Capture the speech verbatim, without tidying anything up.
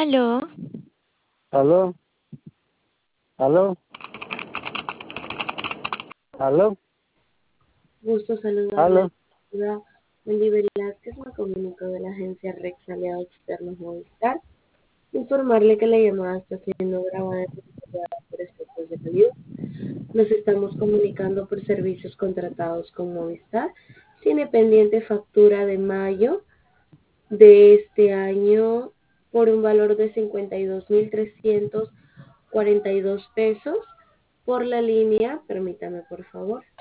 Aló, Aló, aló, aló, Gusto saludarle. aló. La Wendy Velázquez me comunicó de la agencia Rex Aliado Externos Movistar. Informarle que la llamada está siendo grabada y monitoreada por efectos de calidad. Nos estamos comunicando por servicios contratados con Movistar. Tiene pendiente factura de mayo de este año por un valor de cincuenta y dos mil trescientos cuarenta y dos pesos por la línea. Permítame, por favor.